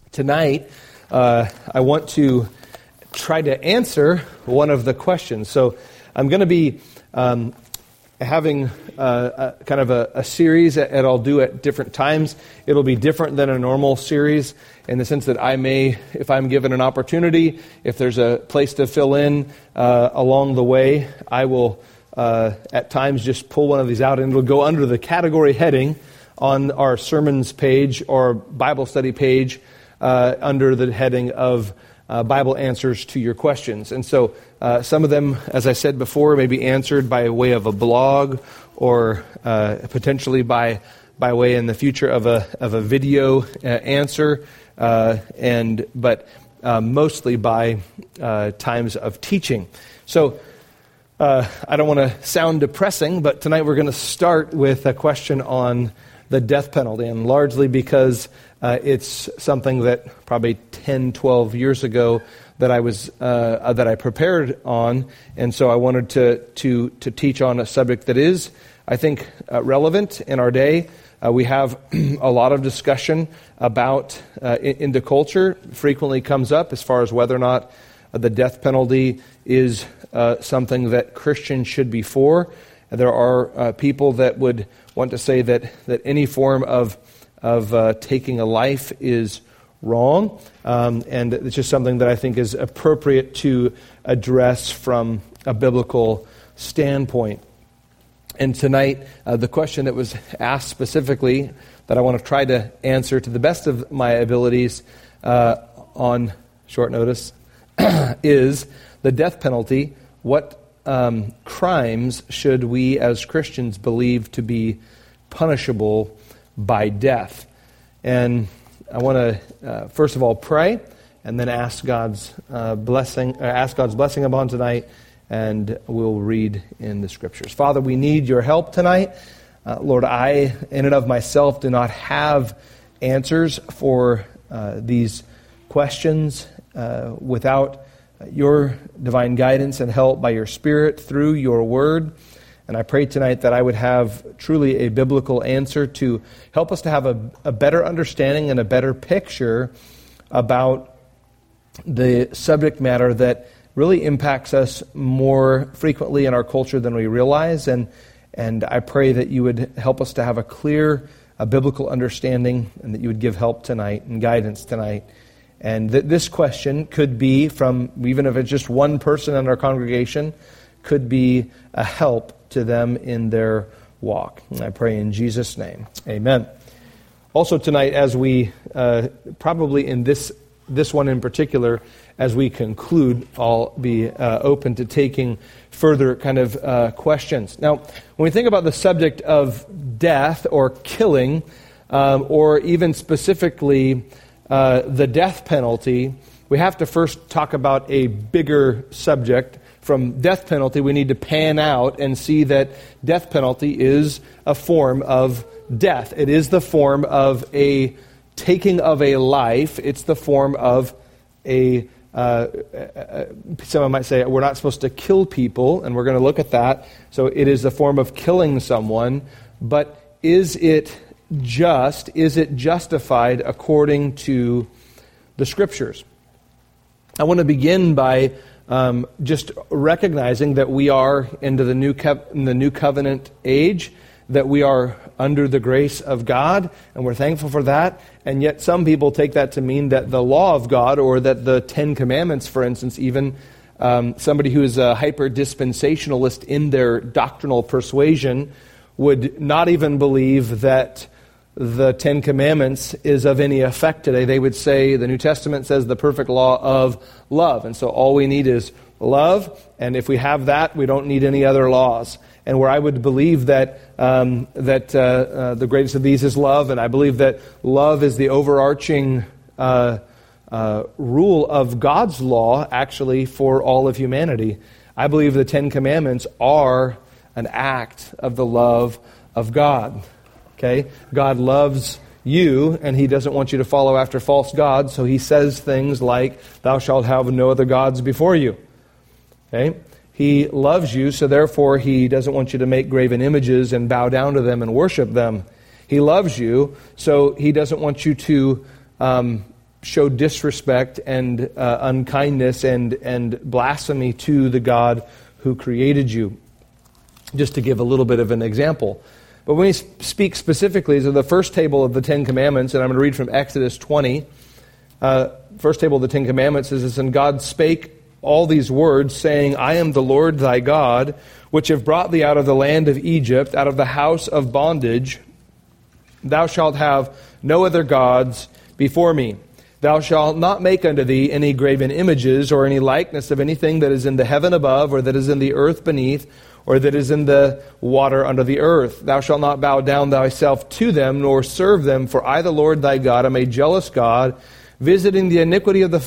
Tonight, I want to try to answer one of the questions. So I'm going to be having kind of a series that I'll do at different times. It'll be different than a normal series in the sense that I may, if I'm given an opportunity, if there's a place to fill in along the way, I will at times just pull one of these out, and it'll go under the category heading on our sermons page or Bible study page under the heading of Bible answers to your questions. And so some of them, as I said before, may be answered by way of a blog or potentially by way in the future of a video answer, but mostly by times of teaching. So I don't want to sound depressing, but tonight we're going to start with a question on the death penalty, and largely because it's something that probably 10, 12 years ago that I prepared on, and so I wanted to teach on a subject that is, I think, relevant in our day. We have a lot of discussion about in the culture. Frequently comes up as far as whether or not the death penalty is something that Christians should be for. There are people that would want to say that any form of taking a life is wrong, and it's just something that I think is appropriate to address from a biblical standpoint. And tonight, the question that was asked specifically that I want to try to answer to the best of my abilities on short notice is the death penalty. What crimes should we as Christians believe to be punishable by death? And I want to first of all pray, and then ask God's blessing upon tonight, and we'll read in the Scriptures. Father, we need your help tonight. Lord, I, in and of myself, do not have answers for these questions without your divine guidance and help by your Spirit through your Word. And I pray tonight that I would have truly a biblical answer to help us to have a better understanding and a better picture about the subject matter that really impacts us more frequently in our culture than we realize. And I pray that you would help us to have a biblical understanding, and that you would give help tonight and guidance tonight. And that this question could be from, even if it's just one person in our congregation, could be a help to them in their walk. And I pray in Jesus' name. Amen. Also tonight, as we, probably in this one in particular, as we conclude, I'll be open to taking further kind of questions. Now, when we think about the subject of death or killing, or even specifically the death penalty, we have to first talk about a bigger subject. From death penalty, we need to pan out and see that death penalty is a form of death. It is the form of a taking of a life. It's the form of someone might say, we're not supposed to kill people, and we're going to look at that. So it is the form of killing someone, but is it justified according to the Scriptures? I want to begin by just recognizing that we are into the new covenant age, that we are under the grace of God, and we're thankful for that. And yet some people take that to mean that the law of God, or that the Ten Commandments, for instance, even somebody who is a hyper-dispensationalist in their doctrinal persuasion would not even believe that the Ten Commandments is of any effect today. They would say the New Testament says the perfect law of love, and so all we need is love, and if we have that, we don't need any other laws. And where I would believe that the greatest of these is love, and I believe that love is the overarching rule of God's law, actually, for all of humanity. I believe the Ten Commandments are an act of the love of God. Okay? God loves you, and He doesn't want you to follow after false gods, so He says things like, "Thou shalt have no other gods before you." Okay? He loves you, so therefore He doesn't want you to make graven images and bow down to them and worship them. He loves you, so He doesn't want you to show disrespect and unkindness and blasphemy to the God who created you. Just to give a little bit of an example. But when we speak specifically, so the first table of the Ten Commandments, and I'm going to read from Exodus 20, first table of the Ten Commandments says, "And God spake all these words, saying, I am the Lord thy God, which have brought thee out of the land of Egypt, out of the house of bondage. Thou shalt have no other gods before me. Thou shalt not make unto thee any graven images or any likeness of anything that is in the heaven above, or that is in the earth beneath, or that is in the water under the earth. Thou shalt not bow down thyself to them, nor serve them, for I, the Lord thy God, am a jealous God, visiting the iniquity of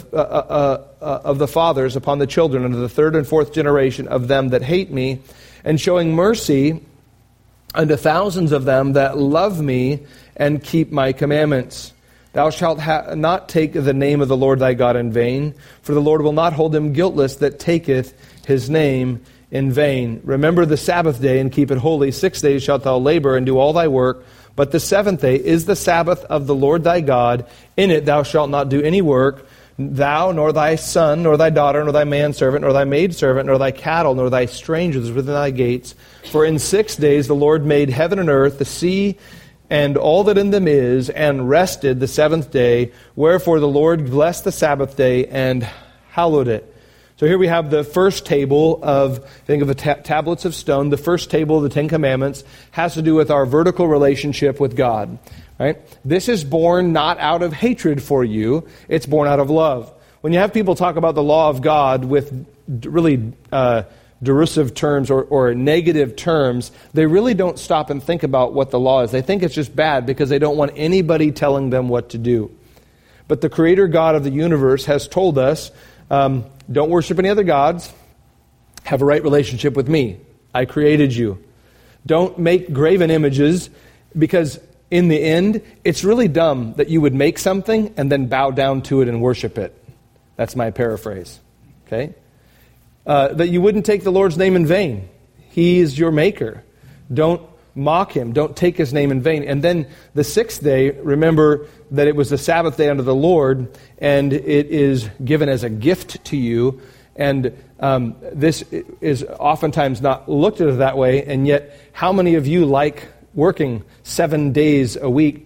the fathers upon the children, unto the third and fourth generation of them that hate me, and showing mercy unto thousands of them that love me and keep my commandments. Thou shalt not take the name of the Lord thy God in vain, for the Lord will not hold him guiltless that taketh his name in vain. Remember the Sabbath day and keep it holy. 6 days shalt thou labor and do all thy work, but the seventh day is the Sabbath of the Lord thy God. In it thou shalt not do any work, thou, nor thy son, nor thy daughter, nor thy manservant, nor thy maidservant, nor thy cattle, nor thy strangers within thy gates. For in 6 days the Lord made heaven and earth, the sea, and all that in them is, and rested the seventh day. Wherefore the Lord blessed the Sabbath day and hallowed it." So here we have the first table of, think of the tablets of stone. The first table of the Ten Commandments has to do with our vertical relationship with God. Right? This is born not out of hatred for you. It's born out of love. When you have people talk about the law of God with really derisive terms or negative terms, they really don't stop and think about what the law is. They think it's just bad because they don't want anybody telling them what to do. But the Creator God of the universe has told us, don't worship any other gods. Have a right relationship with me. I created you. Don't make graven images, because in the end, it's really dumb that you would make something and then bow down to it and worship it. That's my paraphrase. Okay? That you wouldn't take the Lord's name in vain. He is your maker. Don't mock him. Don't take his name in vain. And then the sixth day, remember that it was the Sabbath day unto the Lord, and it is given as a gift to you. And this is oftentimes not looked at that way. And yet, how many of you like working 7 days a week,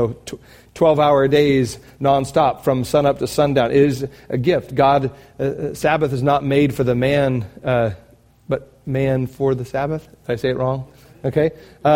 12-hour days nonstop from sunup to sundown? It is a gift. God, Sabbath is not made for the man, but man for the Sabbath. Did I say it wrong? Okay.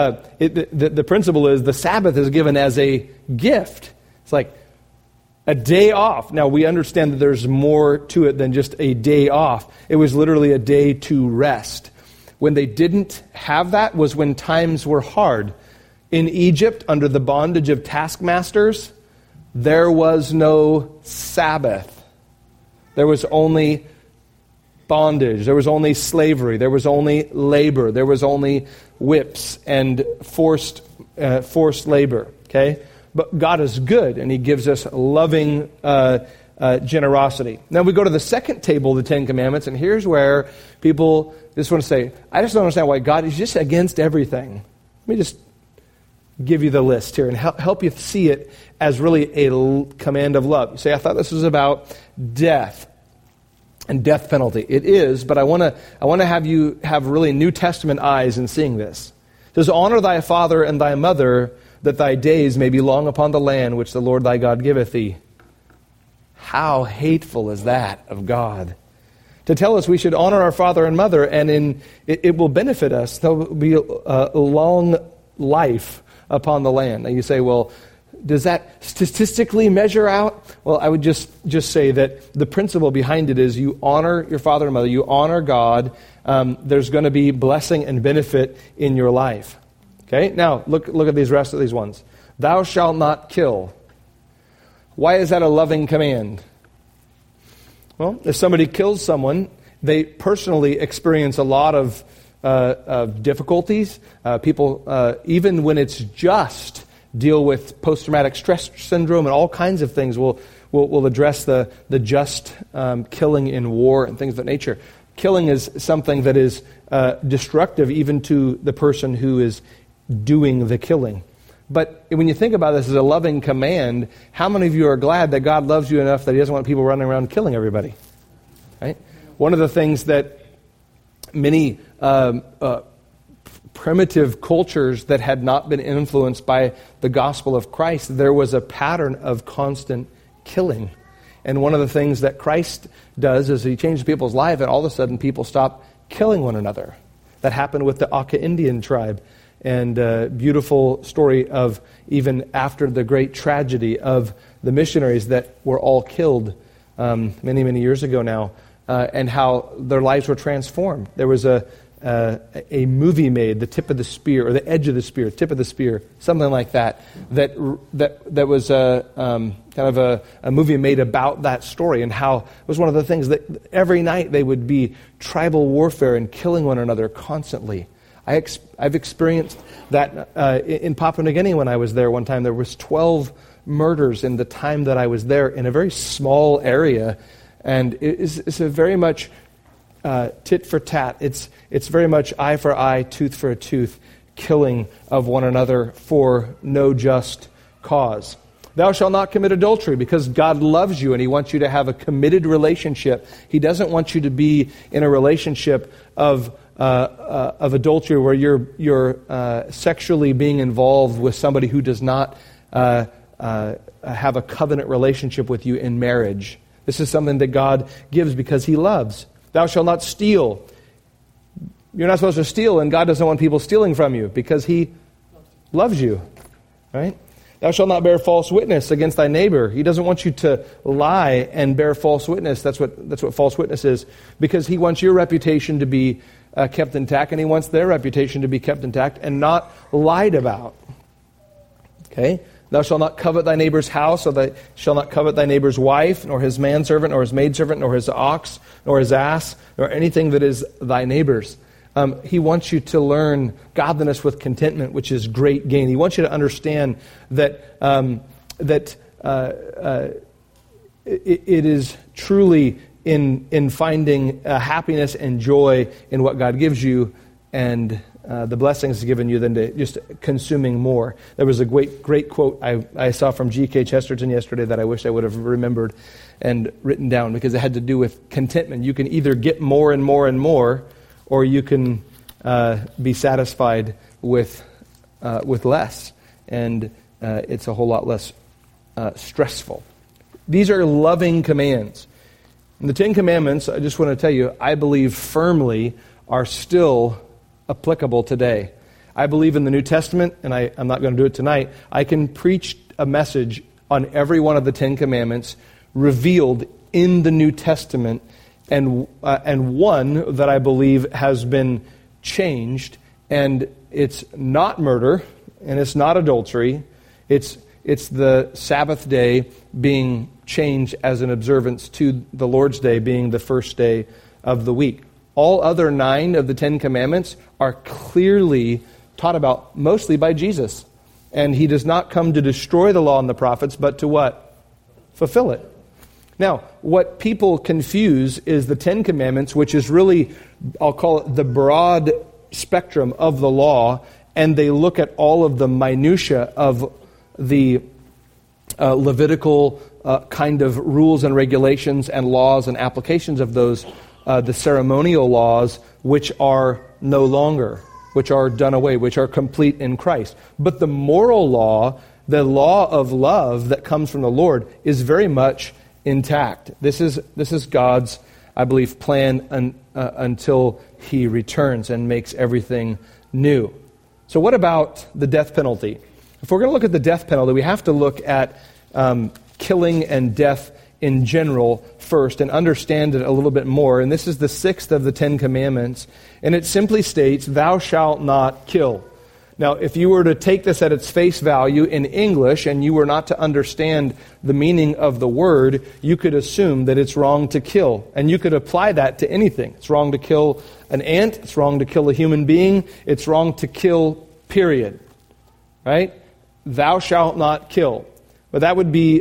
The principle is the Sabbath is given as a gift. It's like a day off. Now, we understand that there's more to it than just a day off. It was literally a day to rest. When they didn't have that was when times were hard. In Egypt, under the bondage of taskmasters, there was no Sabbath. There was only bondage. There was only slavery. There was only labor. There was only whips and forced labor. Okay? But God is good, and he gives us loving generosity. Now we go to the second table of the Ten Commandments, and here's where people just want to say, I just don't understand why God is just against everything. Let me just give you the list here and help you see it as really a command of love. You say, I thought this was about death and death penalty. It is, but I want to have you have really New Testament eyes in seeing this. It says, honor thy father and thy mother, that thy days may be long upon the land which the Lord thy God giveth thee. How hateful is that of God? To tell us we should honor our father and mother, and it will benefit us. There will be a long life upon the land. Now you say, well, does that statistically measure out? Well, I would just say that the principle behind it is you honor your father and mother, you honor God, there's going to be blessing and benefit in your life. Okay, now look at these rest of these ones. Thou shalt not kill. Why is that a loving command? Well, if somebody kills someone, they personally experience a lot of difficulties. People, even when it's just, deal with post-traumatic stress syndrome and all kinds of things. We'll address the just killing in war and things of that nature. Killing is something that is destructive even to the person who is doing the killing. But when you think about this as a loving command, how many of you are glad that God loves you enough that he doesn't want people running around killing everybody? Right? One of the things that many primitive cultures that had not been influenced by the gospel of Christ, there was a pattern of constant killing. And one of the things that Christ does is he changes people's life, and all of a sudden people stop killing one another. That happened with the Aka Indian tribe. And a beautiful story of even after the great tragedy of the missionaries that were all killed many, many years ago now, and how their lives were transformed. There was a movie made, The Tip of the Spear, or The Edge of the Spear, Tip of the Spear, something like that. That was kind of a movie made about that story, and how it was one of the things that every night they would be tribal warfare and killing one another constantly. I've experienced that in Papua New Guinea when I was there one time. There was 12 murders in the time that I was there in a very small area, and it's a very much tit for tat. It's very much eye for eye, tooth for a tooth, killing of one another for no just cause. Thou shalt not commit adultery, because God loves you and he wants you to have a committed relationship. He doesn't want you to be in a relationship of adultery where you're sexually being involved with somebody who does not have a covenant relationship with you in marriage. This is something that God gives because he loves. Thou shalt not steal. You're not supposed to steal, and God doesn't want people stealing from you because he loves you, right? Thou shalt not bear false witness against thy neighbor. He doesn't want you to lie and bear false witness. That's what false witness is, because he wants your reputation to be kept intact, and he wants their reputation to be kept intact and not lied about. Okay? Thou shalt not covet thy neighbor's house, or thou shalt not covet thy neighbor's wife, nor his manservant, nor his maidservant, nor his ox, nor his ass, nor anything that is thy neighbor's. He wants you to learn godliness with contentment, which is great gain. He wants you to understand that it is truly in finding happiness and joy in what God gives you, and the blessings He's given you, than to just consuming more. There was a great quote I saw from G.K. Chesterton yesterday that I wish I would have remembered and written down, because it had to do with contentment. You can either get more and more and more, or you can be satisfied with less, and it's a whole lot less stressful. These are loving commands. And the Ten Commandments, I just want to tell you, I believe firmly are still applicable today. I believe in the New Testament, and I'm not going to do it tonight. I can preach a message on every one of the Ten Commandments revealed in the New Testament, and one that I believe has been changed, and it's not murder, and it's not adultery. It's the Sabbath day being changed as an observance to the Lord's Day being the first day of the week. All other 9 of the 10 commandments are clearly taught about mostly by Jesus. And he does not come to destroy the law and the prophets, but to what? Fulfill it. Now, what people confuse is the 10 commandments, which is really, I'll call it the broad spectrum of the law, and they look at all of the minutia of the Levitical kind of rules and regulations and laws and applications of those, the ceremonial laws, which are no longer, which are done away, which are complete in Christ. But the moral law, the law of love that comes from the Lord, is very much intact. This is God's, I believe, plan until He returns and makes everything new. So what about the death penalty? If we're going to look at the death penalty, we have to look at killing and death in general first and understand it a little bit more. And this is the 6th of the 10 commandments. And it simply states, "Thou shalt not kill." Now, if you were to take this at its face value in English and you were not to understand the meaning of the word, you could assume that it's wrong to kill. And you could apply that to anything. It's wrong to kill an ant. It's wrong to kill a human being. It's wrong to kill, period. Right? Thou shalt not kill. But that would be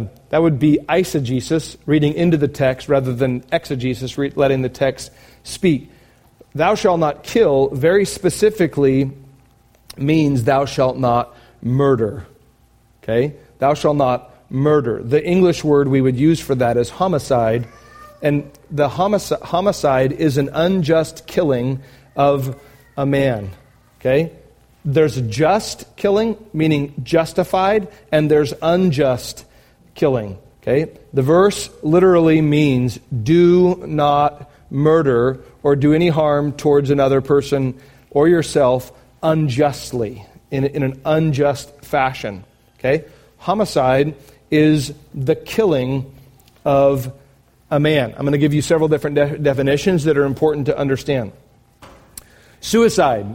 eisegesis, reading into the text, rather than exegesis, letting the text speak. Thou shalt not kill very specifically means thou shalt not murder. Okay? Thou shalt not murder. The English word we would use for that is homicide. And the homicide is an unjust killing of a man. Okay? There's just killing, meaning justified, and there's unjust killing. Okay? The verse literally means do not murder or do any harm towards another person or yourself unjustly, in an unjust fashion. Okay? Homicide is the killing of a man. I'm going to give you several different definitions that are important to understand. Suicide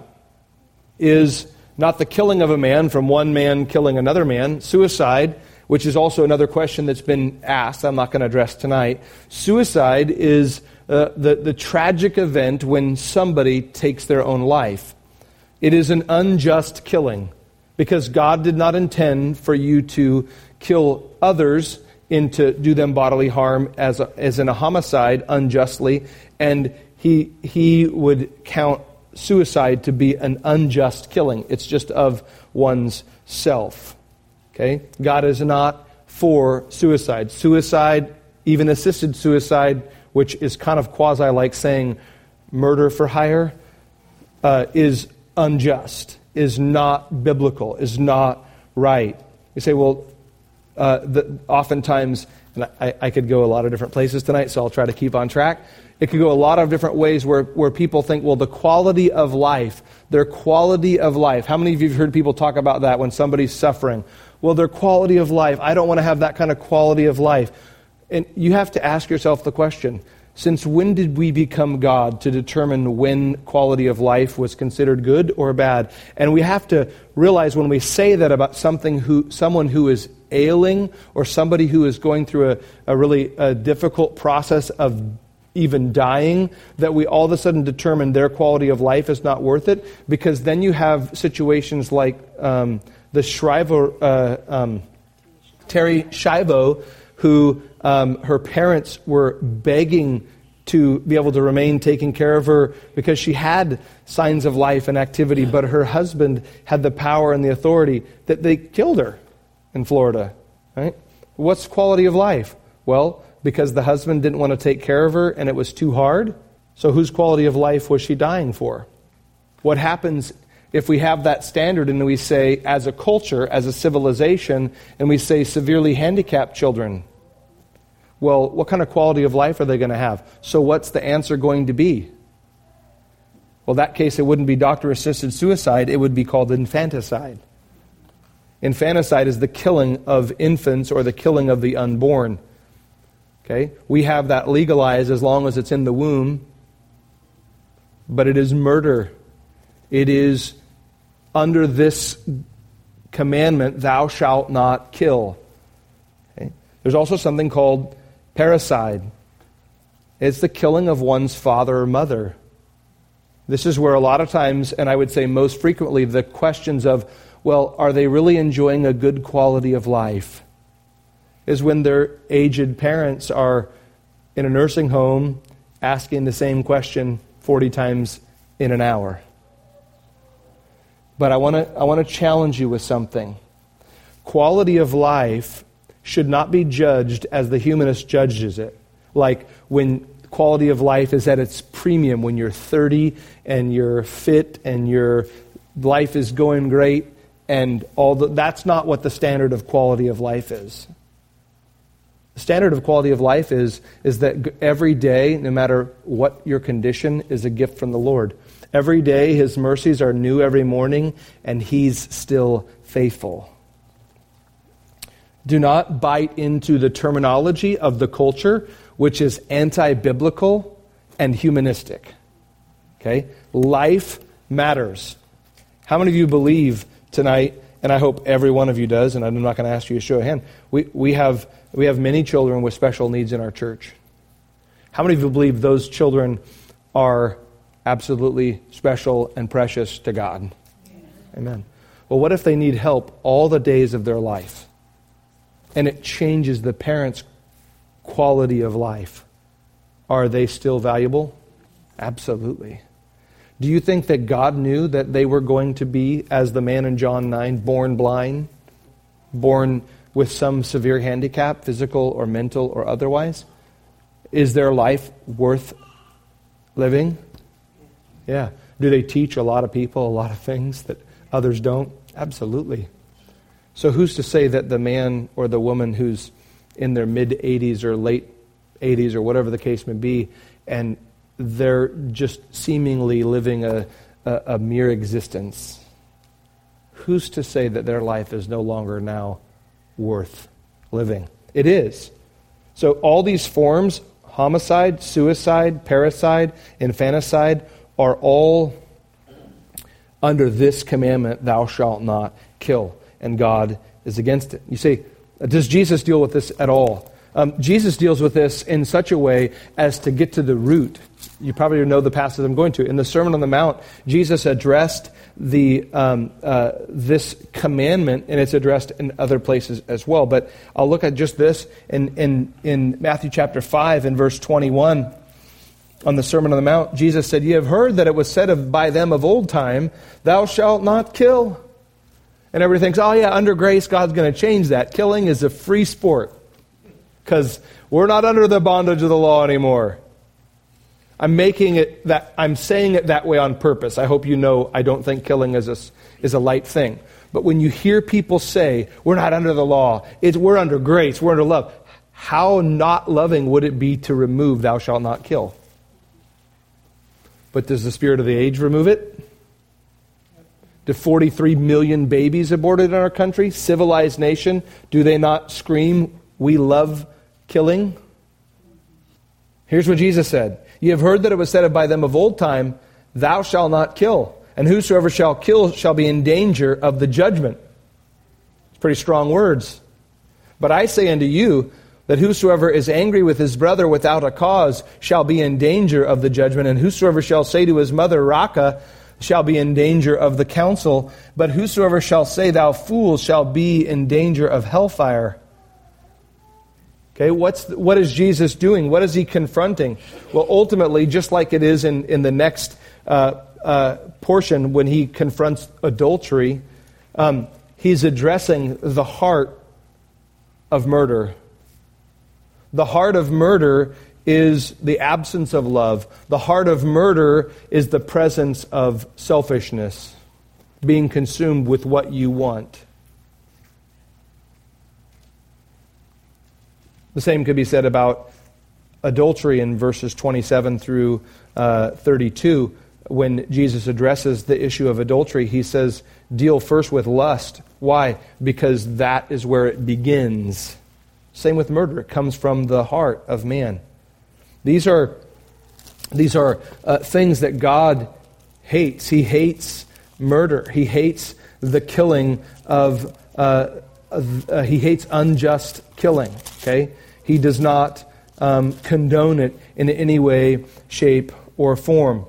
is not the killing of a man from one man killing another man. Suicide, which is also another question that's been asked, I'm not going to address tonight. Suicide is the tragic event when somebody takes their own life. It is an unjust killing because God did not intend for you to kill others and to do them bodily harm as in a homicide unjustly, and he would count suicide to be an unjust killing. It's just of one's self. Okay? God is not for suicide. Suicide, even assisted suicide, which is kind of quasi like saying murder for hire, is unjust, is not biblical, is not right. You say, well, oftentimes, and I could go a lot of different places tonight, so I'll try to keep on track. It could go a lot of different ways where people think, well, the quality of life, their quality of life. How many of you have heard people talk about that when somebody's suffering? Well, their quality of life, I don't want to have that kind of quality of life. And you have to ask yourself the question, since when did we become God to determine when quality of life was considered good or bad? And we have to realize when we say that about someone who is ailing or somebody who is going through a really difficult process of even dying, that we all of a sudden determine their quality of life is not worth it, because then you have situations like the Shriver, Terry Schiavo, who her parents were begging to be able to remain taking care of her because she had signs of life and activity, but her husband had the power and the authority that they killed her in Florida. Right? What's quality of life? Well, because the husband didn't want to take care of her and it was too hard. So whose quality of life was she dying for? What happens if we have that standard and we say, as a culture, as a civilization, and we say severely handicapped children? Well, what kind of quality of life are they going to have? So what's the answer going to be? Well, in that case, it wouldn't be doctor-assisted suicide. It would be called infanticide. Infanticide is the killing of infants or the killing of the unborn. Okay? We have that legalized as long as it's in the womb. But it is murder. It is under this commandment, thou shalt not kill. Okay? There's also something called parricide. It's the killing of one's father or mother. This is where a lot of times, and I would say most frequently, the questions of, well, are they really enjoying a good quality of life? Is when their aged parents are in a nursing home asking the same question 40 times in an hour. But I want to challenge you with something. Quality of life should not be judged as the humanist judges it. Like when quality of life is at its premium, when you're 30 and you're fit and your life is going great, and that's not what the standard of quality of life is. The standard of quality of life is that every day, no matter what your condition, is a gift from the Lord. Every day, His mercies are new every morning, and He's still faithful. Do not bite into the terminology of the culture, which is anti-biblical and humanistic. Okay? Life matters. How many of you believe tonight, and I hope every one of you does, and I'm not going to ask you to show a hand, we have many children with special needs in our church. How many of you believe those children are absolutely special and precious to God? Amen. Well, what if they need help all the days of their life? And it changes the parents' quality of life. Are they still valuable? Absolutely. Do you think that God knew that they were going to be, as the man in John 9, born blind, born with some severe handicap, physical or mental or otherwise? Is their life worth living? Yeah. Do they teach a lot of people a lot of things that others don't? Absolutely. So who's to say that the man or the woman who's in their mid-80s or late 80s or whatever the case may be, and they're just seemingly living a mere existence, who's to say that their life is no longer now worth living? It is. So all these forms, homicide, suicide, parricide, infanticide, are all under this commandment, thou shalt not kill. And God is against it. You say, does Jesus deal with this at all? Jesus deals with this in such a way as to get to the root. You probably know the passage I'm going to. In the Sermon on the Mount, Jesus addressed this commandment, and it's addressed in other places as well. But I'll look at just this in Matthew chapter 5 and verse 21. On the Sermon on the Mount, Jesus said, "Ye have heard that it was said by them of old time, thou shalt not kill." And everybody thinks, oh yeah, under grace, God's going to change that. Killing is a free sport because we're not under the bondage of the law anymore. I'm saying it that way on purpose. I hope you know I don't think killing is a light thing. But when you hear people say, we're not under the law, we're under grace, we're under love, how not loving would it be to remove thou shalt not kill? But does the spirit of the age remove it? Do 43 million babies aborted in our country? Civilized nation. Do they not scream, we love killing? Here's what Jesus said. Ye have heard that it was said by them of old time, thou shalt not kill. And whosoever shall kill shall be in danger of the judgment. It's pretty strong words. But I say unto you, that whosoever is angry with his brother without a cause shall be in danger of the judgment, and whosoever shall say to his mother, Raca, shall be in danger of the council, but whosoever shall say, thou fool, shall be in danger of hellfire. Okay, what is Jesus doing? What is he confronting? Well, ultimately, just like it is in the next portion when he confronts adultery, he's addressing the heart of murder. The heart of murder is the absence of love. The heart of murder is the presence of selfishness, being consumed with what you want. The same could be said about adultery in verses 27 through 32. When Jesus addresses the issue of adultery, he says, deal first with lust. Why? Because that is where it begins. Same with murder. It comes from the heart of man. These are things that God hates. He hates murder. He hates the killing of. He hates unjust killing. Okay, he does not condone it in any way, shape, or form.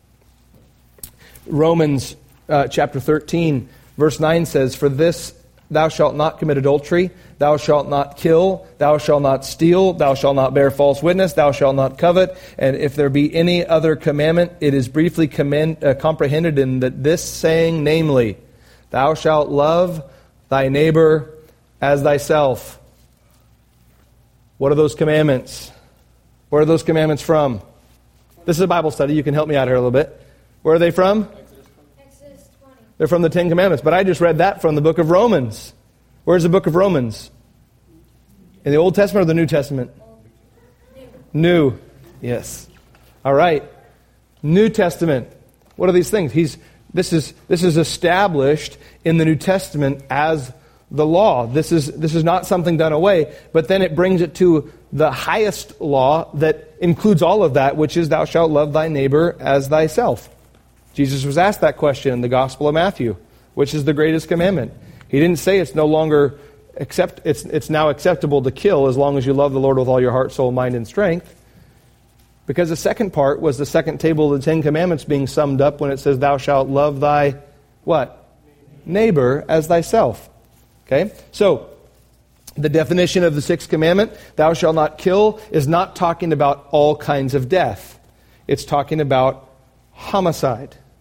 Romans chapter 13, verse 9 says, "For this thou shalt not commit adultery, thou shalt not kill, thou shalt not steal, thou shalt not bear false witness, thou shalt not covet. And if there be any other commandment, it is briefly comprehended in this saying, namely, thou shalt love thy neighbor as thyself." What are those commandments? Where are those commandments from? This is a Bible study. You can help me out here a little bit. Where are they from? Exodus 20. They're from the Ten Commandments. But I just read that from the book of Romans. Where's the book of Romans? In the Old Testament or the New Testament? New. Yes. All right. New Testament. What are these things? This is established in the New Testament as the law. This is not something done away, but then it brings it to the highest law that includes all of that, which is thou shalt love thy neighbor as thyself. Jesus was asked that question in the Gospel of Matthew, which is the greatest commandment. He didn't say it's no longer it's now acceptable to kill as long as you love the Lord with all your heart, soul, mind, and strength. Because the second part was the second table of the Ten Commandments being summed up when it says thou shalt love thy what? Neighbor as thyself. Okay? So, the definition of the sixth commandment, thou shalt not kill, is not talking about all kinds of death. It's talking about homicide.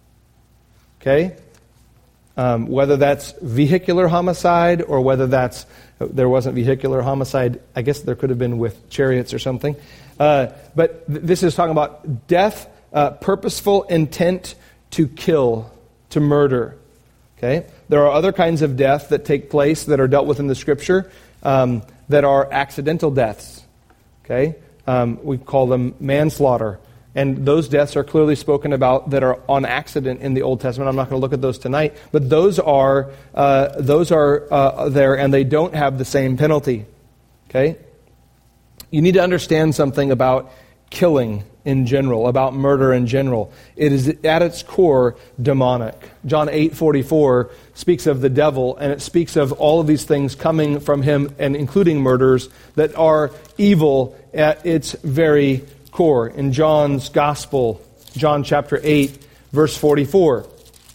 Okay? Whether that's vehicular homicide or whether there wasn't vehicular homicide. I guess there could have been with chariots or something. But this is talking about death, purposeful intent to kill, to murder. Okay? There are other kinds of death that take place that are dealt with in the Scripture that are accidental deaths. Okay? We call them manslaughter. And those deaths are clearly spoken about that are on accident in the Old Testament. I'm not going to look at those tonight, but those are there, and they don't have the same penalty. Okay? You need to understand something about killing in general, about murder in general. It is at its core demonic. John 8:44 speaks of the devil, and it speaks of all of these things coming from him, and including murders that are evil at its very core. In John's Gospel, John chapter 8, verse 44.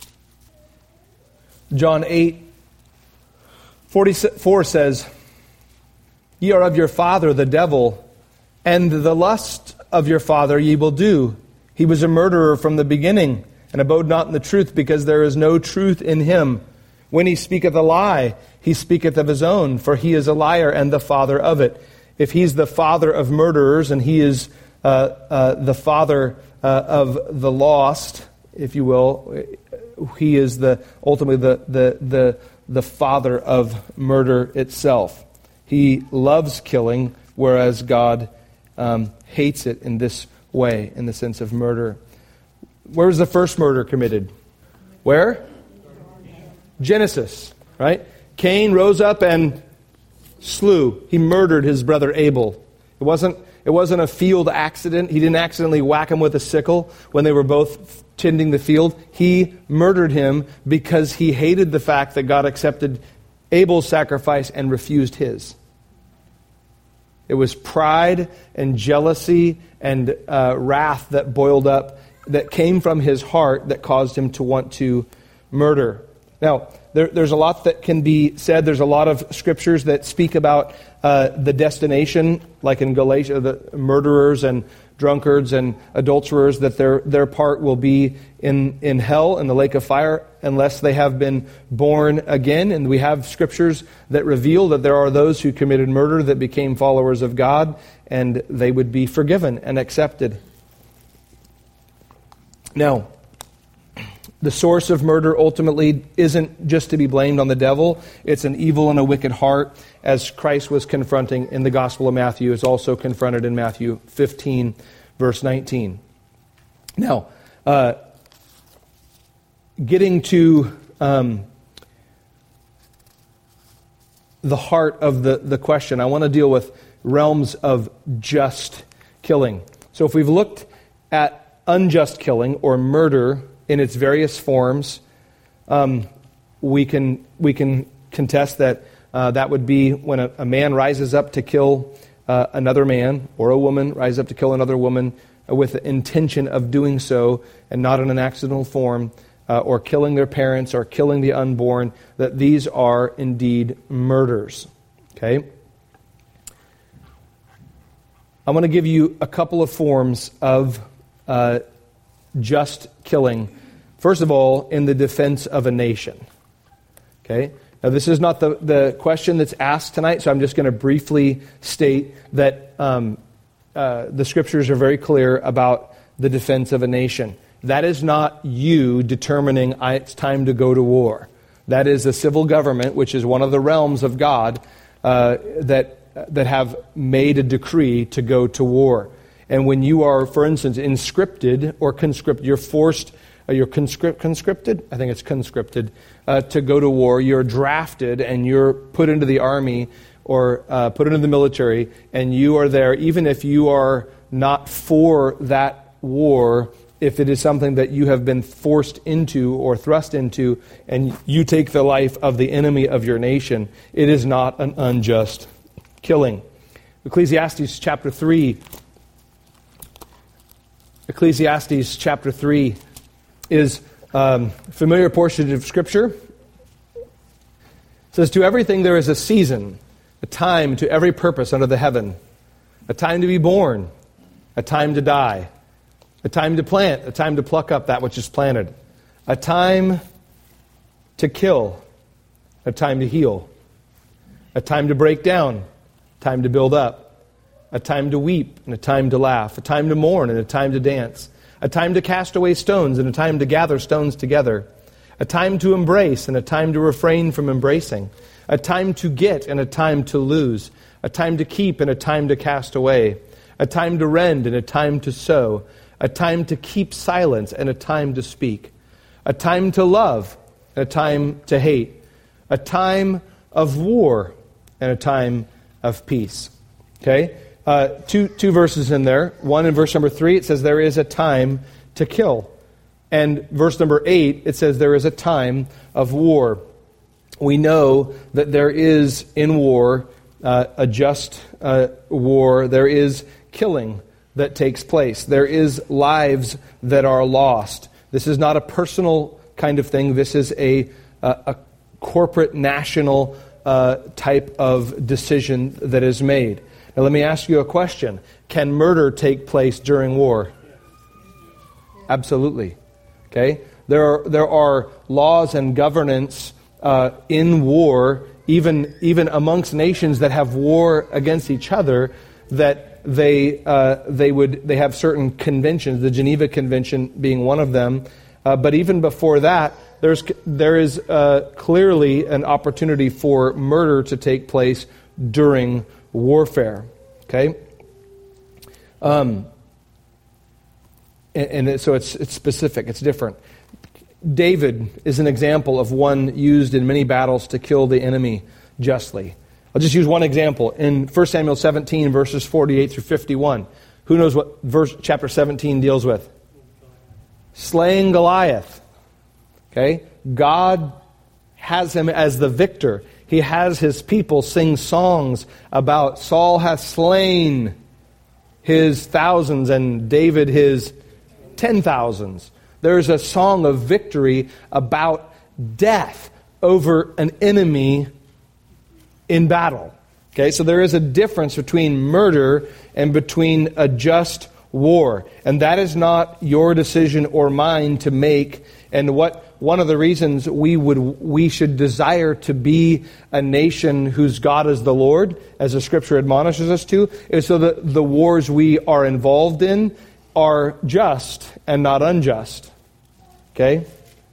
John 8:44 says, "Ye are of your father the devil, and the lust of your father ye will do. He was a murderer from the beginning, and abode not in the truth, because there is no truth in him. When he speaketh a lie, he speaketh of his own, for he is a liar and the father of it." If he's the father of murderers, and he is the father of the lost, if you will, he is ultimately the father of murder itself. He loves killing, whereas God hates it in this way, in the sense of murder. Where was the first murder committed? Where? Genesis, right? Cain rose up and slew. He murdered his brother Abel. It wasn't a field accident. He didn't accidentally whack him with a sickle when they were both tending the field. He murdered him because he hated the fact that God accepted Abel's sacrifice and refused his. It was pride and jealousy and wrath that boiled up, that came from his heart, that caused him to want to murder. Now, there's a lot that can be said. There's a lot of scriptures that speak about the destination, like in Galatia, the murderers and drunkards and adulterers, that their part will be in hell, in the lake of fire, unless they have been born again. And we have scriptures that reveal that there are those who committed murder that became followers of God, and they would be forgiven and accepted. Now, the source of murder ultimately isn't just to be blamed on the devil. It's an evil and a wicked heart, as Christ was confronting in the Gospel of Matthew. It's also confronted in Matthew 15, verse 19. Now, getting to the heart of the question, I want to deal with realms of just killing. So if we've looked at unjust killing or murder in its various forms, we can contest that that would be when a man rises up to kill another man, or a woman rises up to kill another woman with the intention of doing so and not in an accidental form, or killing their parents or killing the unborn, that these are indeed murders. Okay? I'm going to give you a couple of forms of just killing. First of all, in the defense of a nation. Okay? Now, this is not the question that's asked tonight, so I'm just going to briefly state that the Scriptures are very clear about the defense of a nation. That is not you determining it's time to go to war. That is the civil government, which is one of the realms of God that have made a decree to go to war. And when you are, for instance, inscripted or conscripted, you're forced, you're conscripted? I think it's conscripted, to go to war. You're drafted and you're put into the army or put into the military, and you are there, even if you are not for that war, if it is something that you have been forced into or thrust into, and you take the life of the enemy of your nation, it is not an unjust killing. Ecclesiastes chapter 3 is a familiar portion of Scripture. It says, "To everything there is a season, a time to every purpose under the heaven, a time to be born, a time to die, a time to plant, a time to pluck up that which is planted, A time to kill, a time to heal. A time to break down, time to build up. A time to weep and a time to laugh. A time to mourn and a time to dance. A time to cast away stones and a time to gather stones together. A time to embrace and a time to refrain from embracing. A time to get and a time to lose. A time to keep and a time to cast away. A time to rend and a time to sow. A time to keep silence and a time to speak. A time to love and a time to hate. A time of war and a time of peace. Okay? Two verses in there. One in verse number 3, it says there is a time to kill. And verse number 8, it says there is a time of war. We know that there is in war a just war. There is killing that takes place. There is lives that are lost. This is not a personal kind of thing. This is a corporate, national type of decision that is made. Now let me ask you a question. Can murder take place during war? Absolutely. Okay? There are laws and governance in war, even amongst nations that have war against each other, that they have certain conventions, the Geneva Convention being one of them. But even before that, there is clearly an opportunity for murder to take place during warfare. Okay? So it's specific, it's different. David is an example of one used in many battles to kill the enemy justly. I'll just use one example. In 1 Samuel 17, verses 48 through 51, who knows what chapter 17 deals with? Slaying Goliath. Okay? God has him as the victor. He has his people sing songs about Saul hath slain his thousands and David his 10,000s. There's a song of victory about death over an enemy in battle. Okay, so there is a difference between murder and between a just war. And that is not your decision or mine to make. And one of the reasons we should desire to be a nation whose God is the Lord, as the Scripture admonishes us to, is so that the wars we are involved in are just and not unjust. Okay?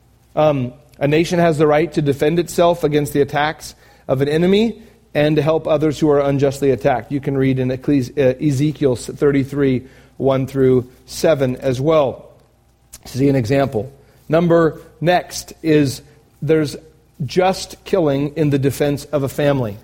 A nation has the right to defend itself against the attacks of an enemy and to help others who are unjustly attacked. You can read in Ezekiel 33, 1 through 7 as well. See an example. Next is there's just killing in the defense of a family.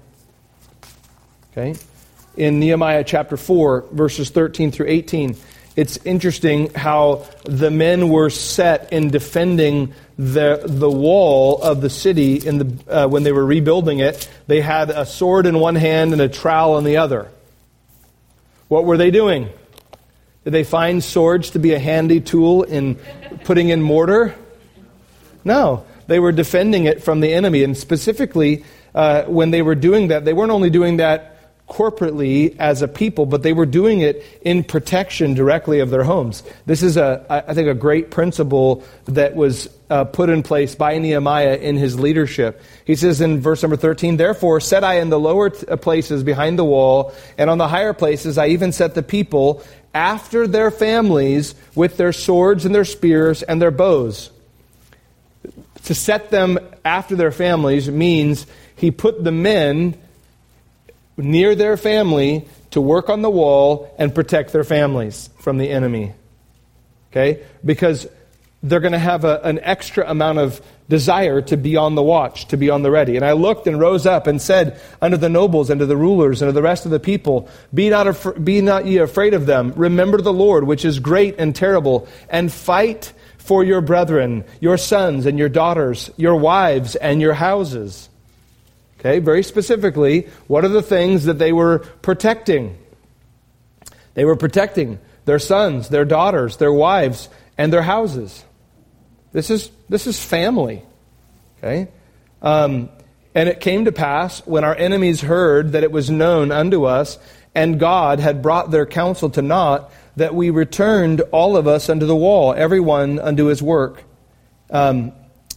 Okay? In Nehemiah chapter 4, verses 13 through 18, it's interesting how the men were set in defending the wall of the city when they were rebuilding it. They had a sword in one hand and a trowel in the other. What were they doing? Did they find swords to be a handy tool in putting in mortar? No. They were defending it from the enemy. And specifically, when they were doing that, they weren't only doing that corporately as a people, but they were doing it in protection directly of their homes. This is, I think, a great principle that was put in place by Nehemiah in his leadership. He says in verse number 13, "Therefore set I in the lower places behind the wall, and on the higher places I even set the people after their families with their swords and their spears and their bows." To set them after their families means he put the men near their family to work on the wall and protect their families from the enemy. Okay? Because they're going to have an extra amount of desire to be on the watch, to be on the ready. "And I looked and rose up and said unto the nobles and to the rulers and to the rest of the people, Be not ye afraid of them. Remember the Lord, which is great and terrible, and fight for your brethren, your sons and your daughters, your wives and your houses." Okay, very specifically, what are the things that they were protecting? They were protecting their sons, their daughters, their wives, and their houses. This is family. Okay? And it came to pass, when our enemies heard that it was known unto us, and God had brought their counsel to naught, that we returned all of us unto the wall, every one unto his work. And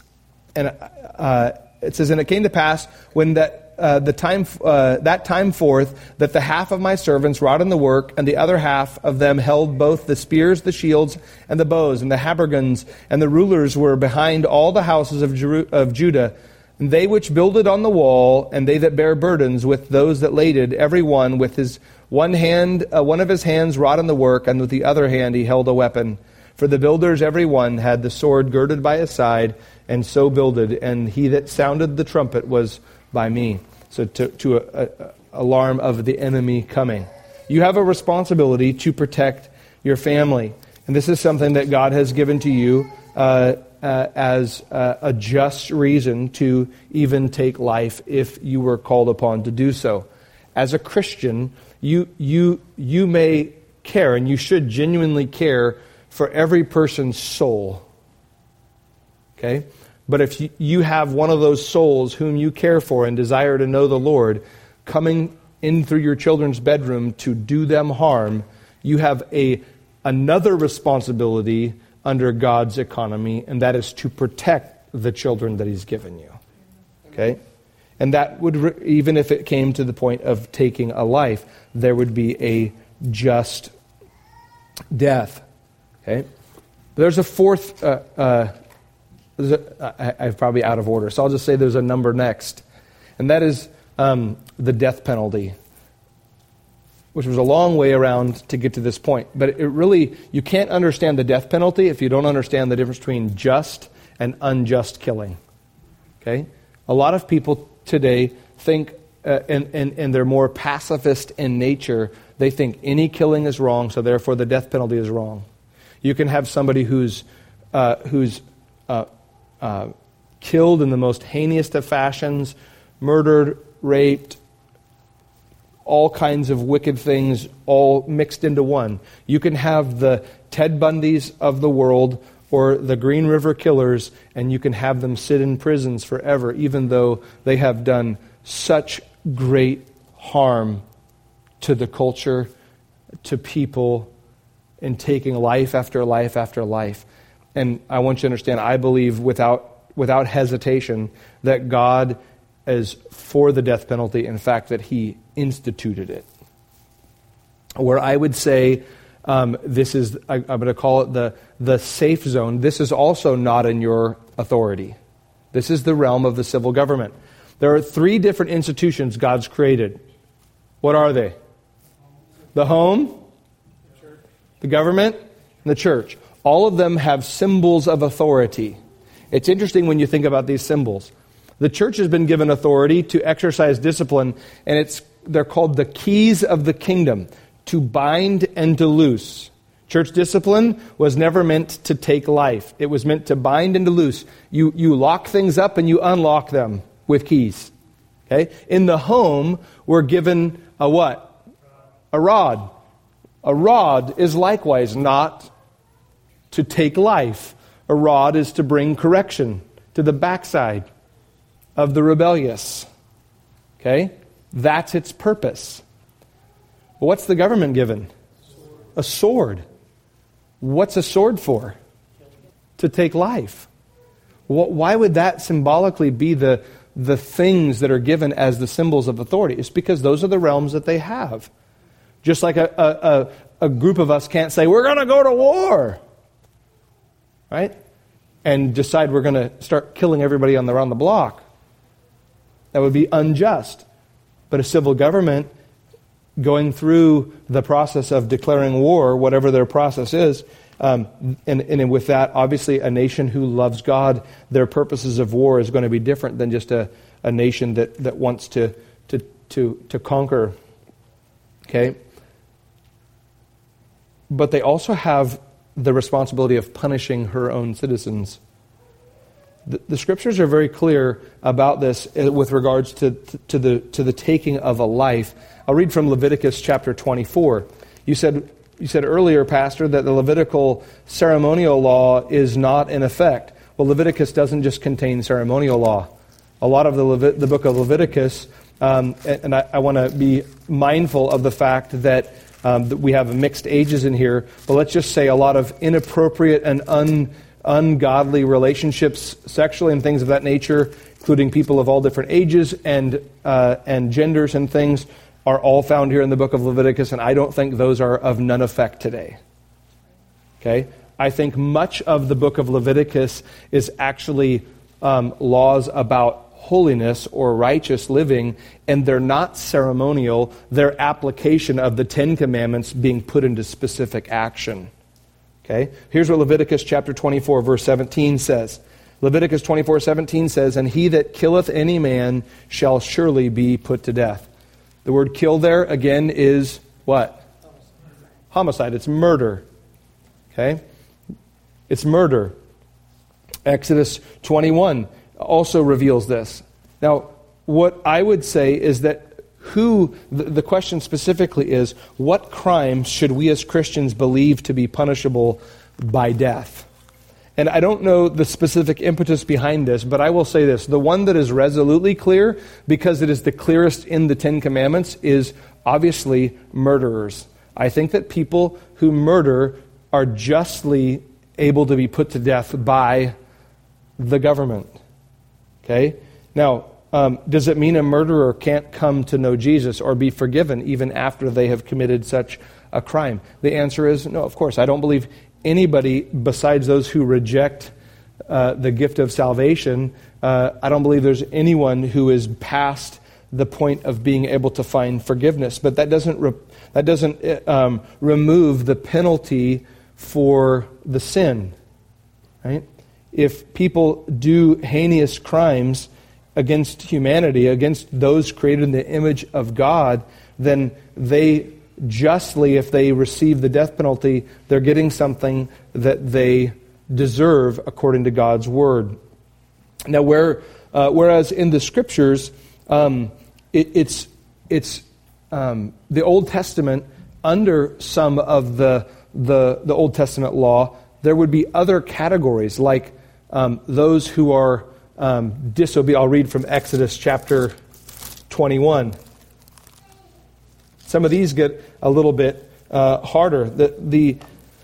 it says, and it came to pass when that time forth, that the half of my servants wrought in the work, and the other half of them held both the spears, the shields, and the bows, and the habergeons, and the rulers were behind all the houses of Judah. And they which builded on the wall, and they that bare burdens with those that laded, every one with his one of his hands wrought in the work, and with the other hand he held a weapon. For the builders every one had the sword girded by his side, and so builded, and he that sounded the trumpet was by me. So to alarm of the enemy coming. You have a responsibility to protect your family. And this is something that God has given to you as a just reason to even take life if you were called upon to do so. As a Christian, you may care, and you should genuinely care for every person's soul. Okay? But if you have one of those souls whom you care for and desire to know the Lord coming in through your children's bedroom to do them harm, you have another responsibility under God's economy, and that is to protect the children that He's given you. Okay? And that would, even if it came to the point of taking a life, there would be a just death. Okay? There's a fourth... I'm probably out of order, so I'll just say there's a number next. And that is the death penalty, which was a long way around to get to this point. But it really, you can't understand the death penalty if you don't understand the difference between just and unjust killing. Okay? A lot of people today think, and they're more pacifist in nature, they think any killing is wrong, so therefore the death penalty is wrong. You can have somebody who's killed in the most heinous of fashions, murdered, raped, all kinds of wicked things all mixed into one. You can have the Ted Bundys of the world or the Green River Killers, and you can have them sit in prisons forever, even though they have done such great harm to the culture, to people, in taking life after life after life. And I want you to understand, I believe without hesitation that God is for the death penalty. In fact, that He instituted it. Where I would say this is, I'm going to call it the safe zone. This is also not in your authority. This is the realm of the civil government. There are 3 different institutions God's created. What are they? The home, the government, and the church. All of them have symbols of authority. It's interesting when you think about these symbols. The church has been given authority to exercise discipline, and they're called the keys of the kingdom, to bind and to loose. Church discipline was never meant to take life. It was meant to bind and to loose. You lock things up and you unlock them with keys. Okay? In the home, we're given a what? A rod. A rod is likewise not to take life. A rod is to bring correction to the backside of the rebellious. Okay? That's its purpose. But what's the government given? A sword. What's a sword for? To take life. Why would that symbolically be the things that are given as the symbols of authority? It's because those are the realms that they have. Just like a group of us can't say, we're going to go to war. Right? And decide we're going to start killing everybody around the block. That would be unjust. But a civil government going through the process of declaring war, whatever their process is, and with that, obviously a nation who loves God, their purposes of war is going to be different than just a nation that wants to conquer. Okay? But they also have the responsibility of punishing her own citizens. The scriptures are very clear about this with regards to the taking of a life. I'll read from Leviticus chapter 24. You said earlier, Pastor, that the Levitical ceremonial law is not in effect. Well, Leviticus doesn't just contain ceremonial law. A lot of the book of Leviticus, and I want to be mindful of the fact that we have mixed ages in here, but let's just say a lot of inappropriate and ungodly relationships sexually and things of that nature, including people of all different ages and genders and things, are all found here in the book of Leviticus, and I don't think those are of none effect today. Okay? I think much of the book of Leviticus is actually laws about holiness or righteous living, and they're not ceremonial. They're application of the Ten Commandments being put into specific action. Okay? Here's what Leviticus chapter 24, verse 17 says. Leviticus 24:17 says, "And he that killeth any man shall surely be put to death." The word kill there, again, is what? Homicide. It's murder. Okay? It's murder. Exodus 21 also reveals this. Now, what I would say is that the question specifically is, what crimes should we as Christians believe to be punishable by death? And I don't know the specific impetus behind this, but I will say this. The one that is resolutely clear, because it is the clearest in the Ten Commandments, is obviously murderers. I think that people who murder are justly able to be put to death by the government. Okay? Now, does it mean a murderer can't come to know Jesus or be forgiven even after they have committed such a crime? The answer is no, of course. I don't believe anybody besides those who reject the gift of salvation, I don't believe there's anyone who is past the point of being able to find forgiveness. But that doesn't remove the penalty for the sin. Right? If people do heinous crimes against humanity, against those created in the image of God, then they justly, if they receive the death penalty, they're getting something that they deserve according to God's word. Now, whereas in the Scriptures, it's the Old Testament, under some of the Old Testament law, there would be other categories like those who are disobedient. I'll read from Exodus chapter 21. Some of these get a little bit harder. The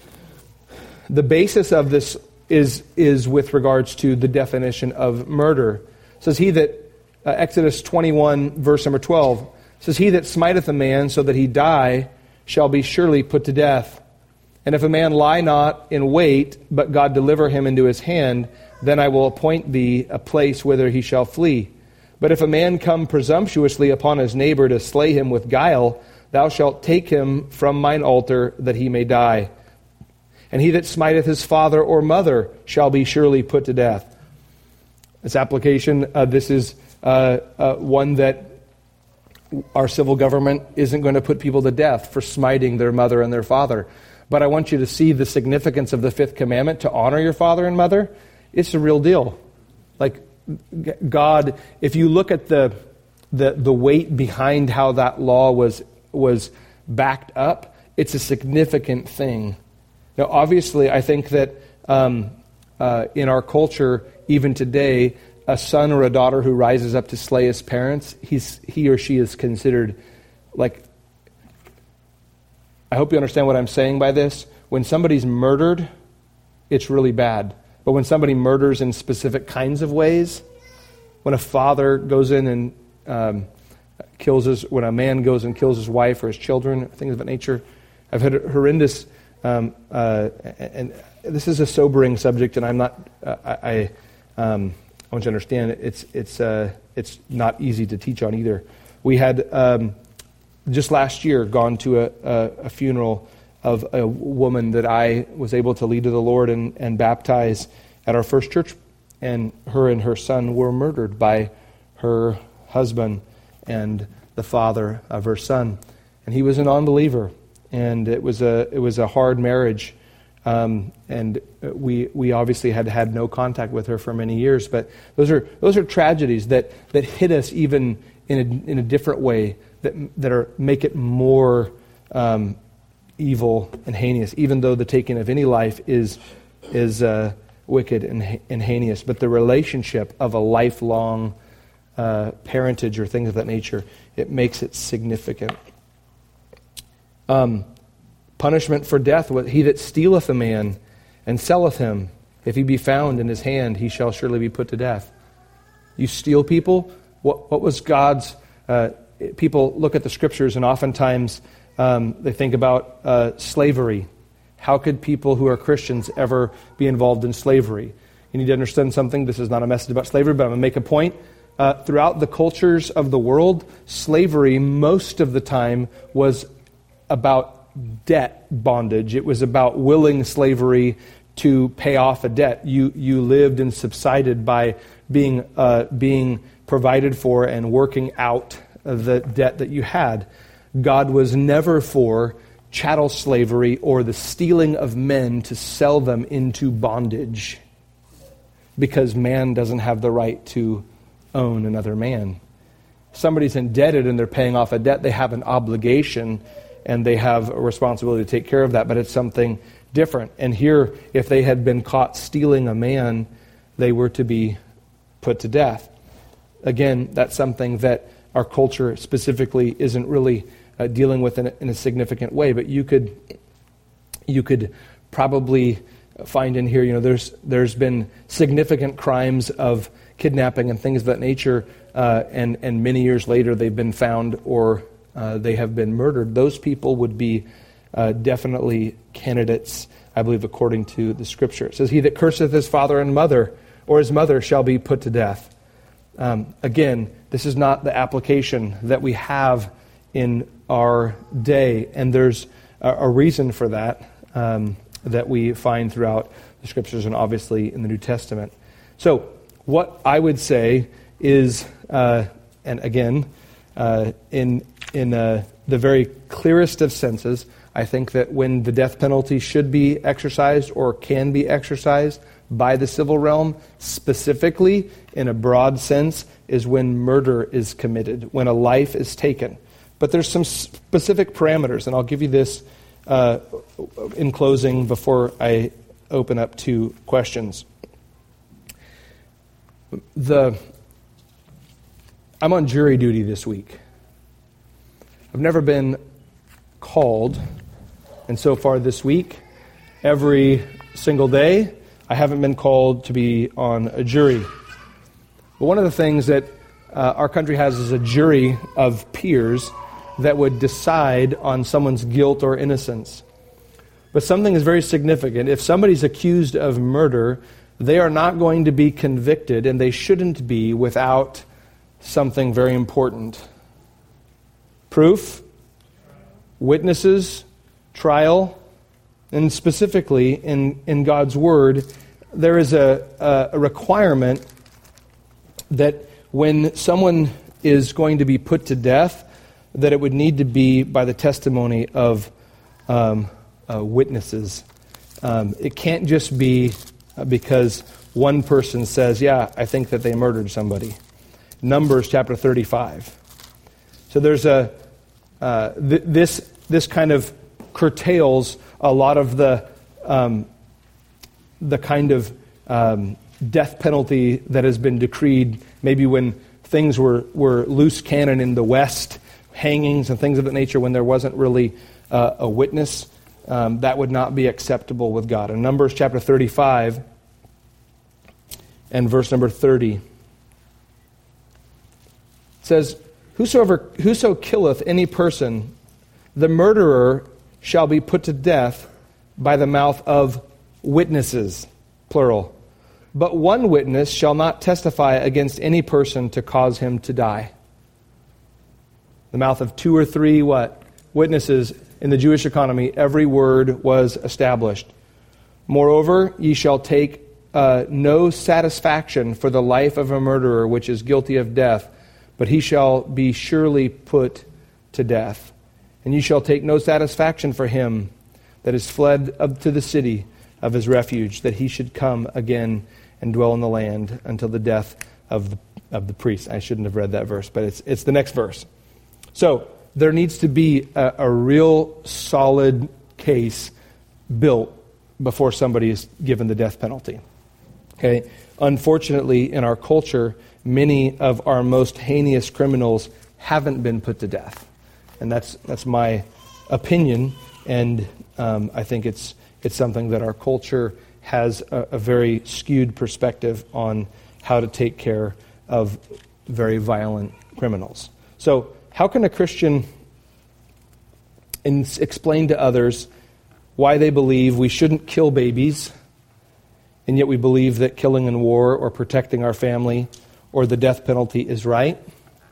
basis of this is with regards to the definition of murder. It says he that, Exodus 21, verse number 12, says, "He that smiteth a man so that he die shall be surely put to death. And if a man lie not in wait, but God deliver him into his hand, then I will appoint thee a place whither he shall flee. But if a man come presumptuously upon his neighbor to slay him with guile, thou shalt take him from mine altar, that he may die. And he that smiteth his father or mother shall be surely put to death." This application, this is one that our civil government isn't going to put people to death for smiting their mother and their father. But I want you to see the significance of the fifth commandment, to honor your father and mother. It's a real deal. Like, God, if you look at the weight behind how that law was backed up, it's a significant thing. Now, obviously, I think that in our culture, even today, a son or a daughter who rises up to slay his parents, he or she is considered like... I hope you understand what I'm saying by this. When somebody's murdered, it's really bad. But when somebody murders in specific kinds of ways, when a father goes in and when a man goes and kills his wife or his children, things of that nature, I've had horrendous, and this is a sobering subject, and I'm not, I want you to understand, it's not easy to teach on either. We had, just last year, gone to a funeral of a woman that I was able to lead to the Lord and baptize at our first church. And her son were murdered by her husband and the father of her son. And he was a non-believer. And it was a hard marriage. And we obviously had no contact with her for many years. But those are tragedies that hit us even in a different way, that make it more evil and heinous, even though the taking of any life is wicked and heinous. But the relationship of a lifelong parentage or things of that nature, it makes it significant. Punishment for death, he that stealeth a man and selleth him If he be found in his hand, he shall surely be put to death. You steal people? What was God's... people look at the scriptures and oftentimes they think about slavery. How could people who are Christians ever be involved in slavery? You need to understand something. This is not a message about slavery, but I'm going to make a point. Throughout the cultures of the world, slavery most of the time was about debt bondage. It was about willing slavery to pay off a debt. You lived and subsided by being provided for and working out the debt that you had. God was never for chattel slavery or the stealing of men to sell them into bondage, because man doesn't have the right to own another man. Somebody's indebted and they're paying off a debt, they have an obligation and they have a responsibility to take care of that, but it's something different. And here, if they had been caught stealing a man, they were to be put to death. Again, that's something that our culture specifically isn't really dealing with in a significant way, but you could probably find in here, there's been significant crimes of kidnapping and things of that nature, and many years later they've been found or they have been murdered. Those people would be definitely candidates, I believe, according to the Scripture. It says, "He that curseth his father and mother, or his mother, shall be put to death." Again, this is not the application that we have in our day, and there's a reason for that that we find throughout the Scriptures and obviously in the New Testament. So, what I would say is, and again, in the very clearest of senses, I think that when the death penalty should be exercised or can be exercised by the civil realm, specifically in a broad sense, is when murder is committed, when a life is taken. But there's some specific parameters, and I'll give you this in closing before I open up to questions. I'm on jury duty this week. I've never been called, and so far this week, every single day, I haven't been called to be on a jury. But one of the things that our country has is a jury of peers that would decide on someone's guilt or innocence. But something is very significant. If somebody's accused of murder, they are not going to be convicted, and they shouldn't be, without something very important. Proof, witnesses, trial, and specifically in God's Word, there is a requirement that when someone is going to be put to death, that it would need to be by the testimony of witnesses. It can't just be because one person says, yeah, I think that they murdered somebody. Numbers chapter 35. So there's this kind of curtails a lot of the kind of death penalty that has been decreed maybe when things were loose cannon in the West, hangings and things of that nature, when there wasn't really a witness. That would not be acceptable with God. In Numbers chapter 35 and verse number 30, it says, Whoso killeth any person, the murderer shall be put to death by the mouth of witnesses, plural. But one witness shall not testify against any person to cause him to die. The mouth of 2 or 3, what? Witnesses. In the Jewish economy, every word was established. Moreover, ye shall take no satisfaction for the life of a murderer which is guilty of death, but he shall be surely put to death. And ye shall take no satisfaction for him that is fled up to the city of his refuge, that he should come again and dwell in the land until the death of the priest. I shouldn't have read that verse, but it's the next verse. So there needs to be a real solid case built before somebody is given the death penalty. Okay. Unfortunately, in our culture, many of our most heinous criminals haven't been put to death, and that's my opinion. And I think it's something that our culture has a very skewed perspective on how to take care of very violent criminals. So how can a Christian explain to others why they believe we shouldn't kill babies, and yet we believe that killing in war or protecting our family or the death penalty is right?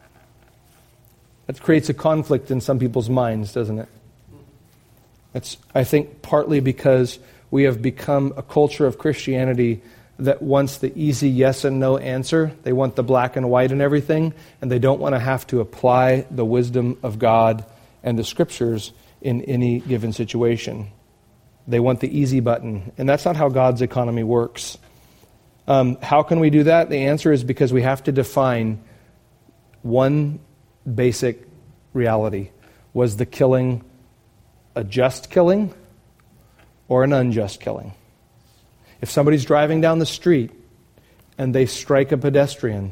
That creates a conflict in some people's minds, doesn't it? It's, I think, partly because we have become a culture of Christianity that wants the easy yes and no answer. They want the black and white and everything, and they don't want to have to apply the wisdom of God and the Scriptures in any given situation. They want the easy button, and that's not how God's economy works. How can we do that? The answer is because we have to define one basic reality. Was the killing a just killing or an unjust killing? If somebody's driving down the street and they strike a pedestrian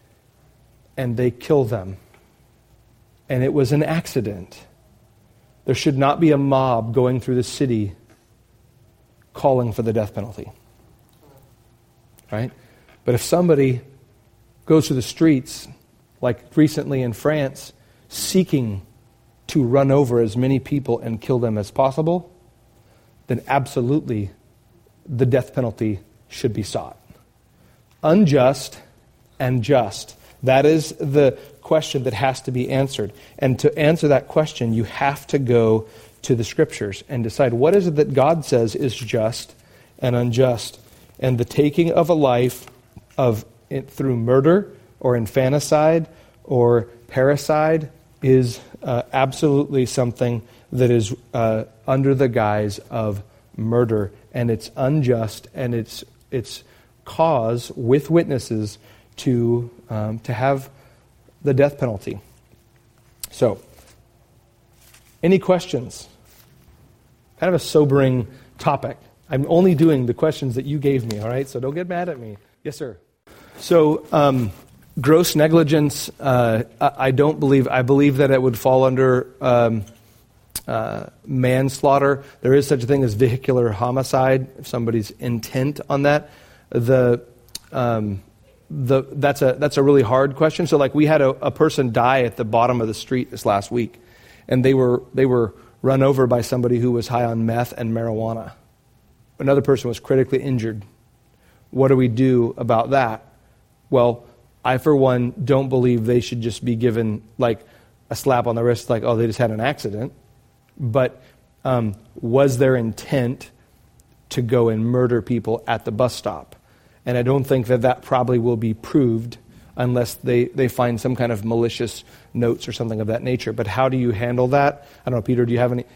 and they kill them, and it was an accident, there should not be a mob going through the city calling for the death penalty. Right? But if somebody goes through the streets, like recently in France, seeking to run over as many people and kill them as possible, then absolutely the death penalty should be sought. Unjust and just. That is the question that has to be answered. And to answer that question, you have to go to the Scriptures and decide what is it that God says is just and unjust. And the taking of a life through murder or infanticide or parricide is absolutely something that is under the guise of murder, and it's unjust, and it's cause with witnesses to have the death penalty. So, any questions? Kind of a sobering topic. I'm only doing the questions that you gave me, all right? So don't get mad at me. Yes, sir. So, gross negligence, I believe that it would fall under manslaughter. There is such a thing as vehicular homicide, if somebody's intent on that. That's a really hard question. So like we had a person die at the bottom of the street this last week, and they were run over by somebody who was high on meth and marijuana. Another person was critically injured. What do we do about that? Well, I, for one, don't believe they should just be given like a slap on the wrist, like, oh, they just had an accident. But was their intent to go and murder people at the bus stop? And I don't think that probably will be proved unless they find some kind of malicious notes or something of that nature. But how do you handle that? I don't know, Peter, do you have any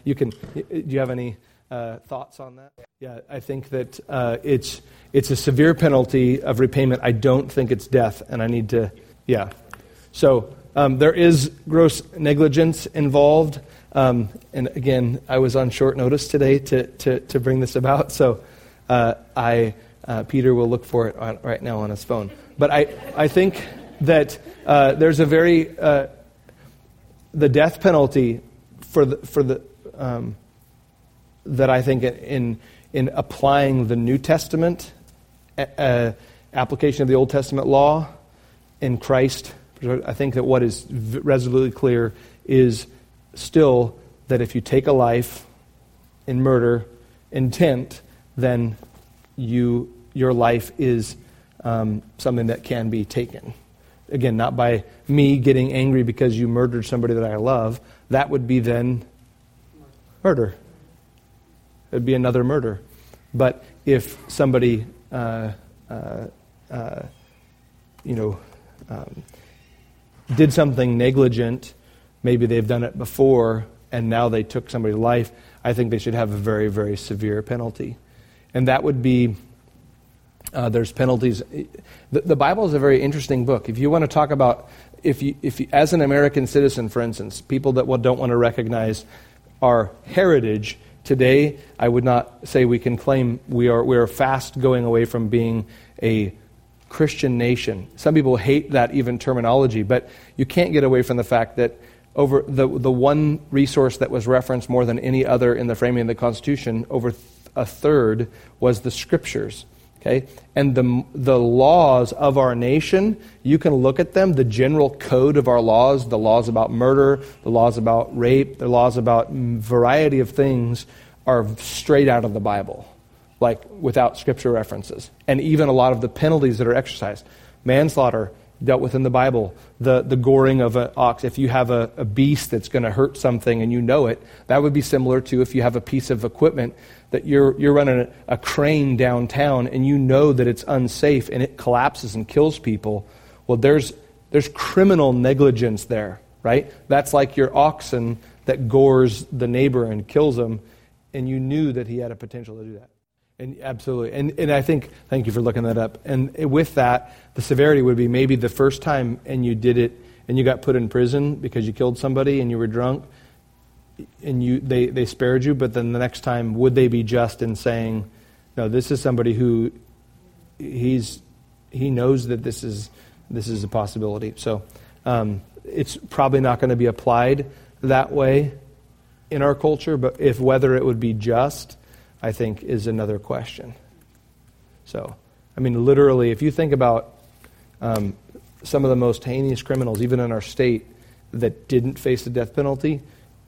thoughts on that? Yeah, I think that it's a severe penalty of repayment. I don't think it's death, and I need to, yeah. So there is gross negligence involved. And again, I was on short notice today to bring this about, so Peter will look for it right now on his phone. But I think that there's a very the death penalty for the that I think in applying the New Testament application of the Old Testament law in Christ, I think that what is resolutely clear is still that if you take a life in murder intent, then your life is something that can be taken. Again, not by me getting angry because you murdered somebody that I love. That would be then murder. It would be another murder. But if somebody, did something negligent, maybe they've done it before, and now they took somebody's life, I think they should have a very, very severe penalty. And that would be, there's penalties. The Bible is a very interesting book. If you want to talk about, if you as an American citizen, for instance, people that don't want to recognize our heritage, today I would not say we can claim we are fast going away from being a Christian nation. Some people hate that even terminology, but you can't get away from the fact that over the one resource that was referenced more than any other in the framing of the Constitution, over a third was the Scriptures. Okay, and the laws of our nation, you can look at them, the general code of our laws, the laws about murder, the laws about rape, the laws about variety of things are straight out of the Bible, like without Scripture references. And even a lot of the penalties that are exercised. Manslaughter, dealt with in the Bible. The goring of an ox, if you have a beast that's going to hurt something and you know it, that would be similar to if you have a piece of equipment that you're running a crane downtown and you know that it's unsafe and it collapses and kills people. Well, there's criminal negligence there, right? That's like your oxen that gores the neighbor and kills him, and you knew that he had a potential to do that. And absolutely. And I think, thank you for looking that up. And with that, the severity would be maybe the first time and you did it and you got put in prison because you killed somebody and you were drunk and they spared you, but then the next time, would they be just in saying, no, this is somebody who he knows that this is a possibility. So it's probably not going to be applied that way in our culture, but whether it would be just, I think, is another question. So, I memean, literally, if you think about some of the most heinous criminals, even in our state, that didn't face the death penalty,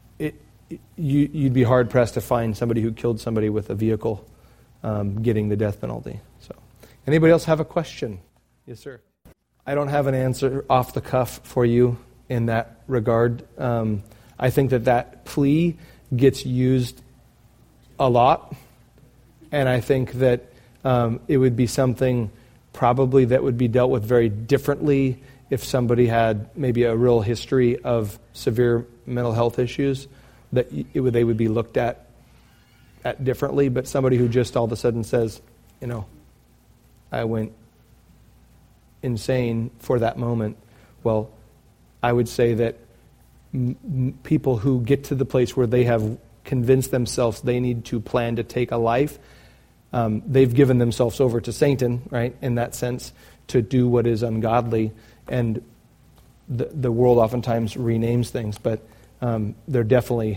you'd be hard-pressed to find somebody who killed somebody with a vehicle getting the death penalty. So, anybody else have a question? Yes, sir. I don't have an answer off the cuff for you in that regard. I think that plea gets used a lot, and I think that it would be something probably that would be dealt with very differently if somebody had maybe a real history of severe mental health issues, that they would be looked at differently. But somebody who just all of a sudden says, I went insane for that moment, well, I would say that people who get to the place where they have convinced themselves they need to plan to take a life, they've given themselves over to Satan, right, in that sense, to do what is ungodly. And the world oftentimes renames things, but they're definitely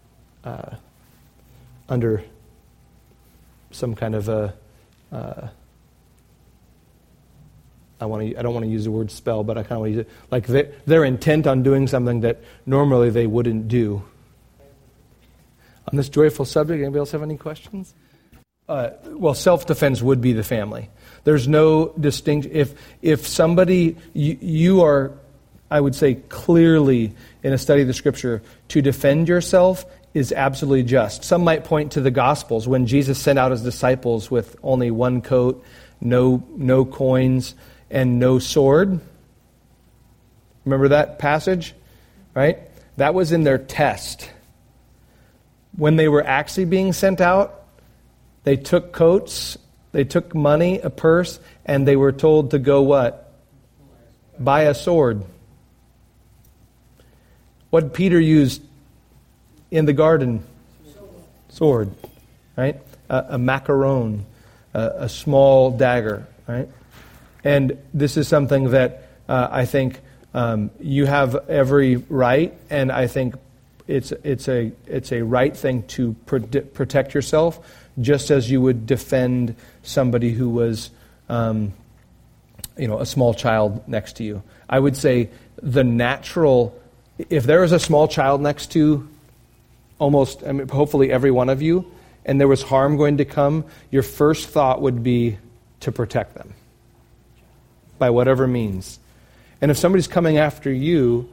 under some kind of a I don't want to use the word spell, but I kind of want to use it. Like they're intent on doing something that normally they wouldn't do. On this joyful subject, anybody else have any questions? Well, self-defense would be the family. There's no distinction. If somebody, you are, I would say clearly in a study of the Scripture, to defend yourself is absolutely just. Some might point to the Gospels when Jesus sent out his disciples with only one coat, no coins, and no sword. Remember that passage? Right? That was in their test. When they were actually being sent out, they took coats, they took money, a purse, and they were told to go what? Buy a sword. What did Peter use in the garden? Sword. Right? A macaron, a small dagger. Right? And this is something that I think you have every right, and I think it's a right thing to protect yourself, just as you would defend somebody who was, a small child next to you. I would say the natural, if there was a small child next to hopefully every one of you, and there was harm going to come, your first thought would be to protect them by whatever means. And if somebody's coming after you,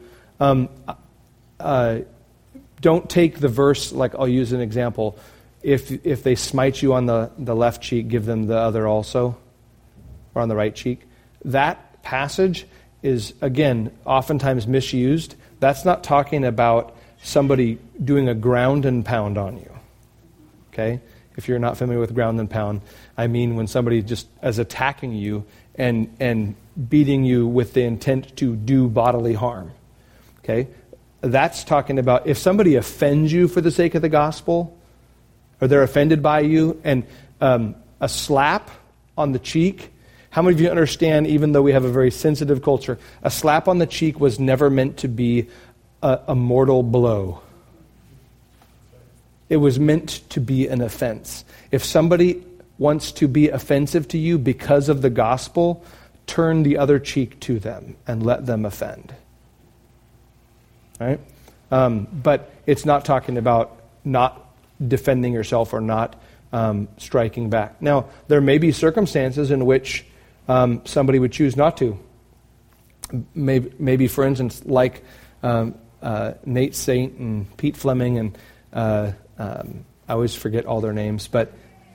don't take the verse, like I'll use an example. If they smite you on the left cheek, give them the other also, or on the right cheek. That passage is, again, oftentimes misused. That's not talking about somebody doing a ground and pound on you. Okay? If you're not familiar with ground and pound, I mean when somebody just is attacking you and beating you with the intent to do bodily harm. Okay? That's talking about if somebody offends you for the sake of the gospel, or they're offended by you, and a slap on the cheek. How many of you understand, even though we have a very sensitive culture, a slap on the cheek was never meant to be a mortal blow? It was meant to be an offense. If somebody wants to be offensive to you because of the gospel, turn the other cheek to them and let them offend. Right? But it's not talking about not defending yourself or not striking back. Now, there may be circumstances in which somebody would choose not to. Maybe for instance, like Nate Saint and Pete Fleming and I always forget all their names, but